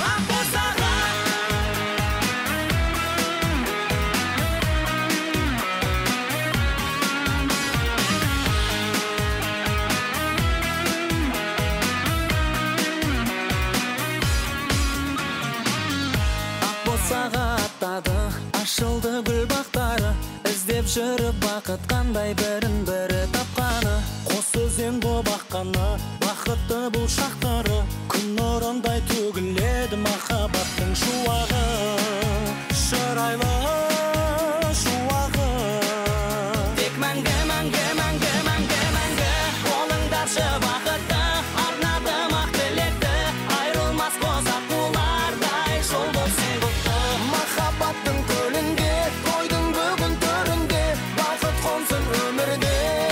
Сағаттады, ашылды гүл бақтары, іздеп жүріп бақыт қандай бірін бірі тапқаны. Қос өзен боп аққаны, бақытты бұл шақтары, күн нұрындай төгіледі махаббаттың шуағы, шырайлы шуағы. Тек мәңгі, мәңгі, мәңгі, мәңгі, мәңгі болыңдаршы бақытты, арнадым ақ тілекті, айрылмас қос аққулардай жол болсын құтты. Махаббаттың көлінде, тойдың бүгін төрінде, бақыт қонсын өмірде.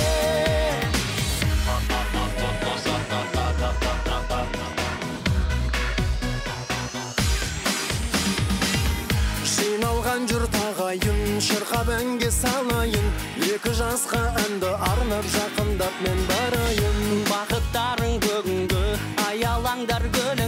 Жиналған жұрт ағайын, шырқап әнге салайын, екі жасқа әнді арнап жақындап мен барайын. Бақыттарың бүгінгі, аялаңдар гүл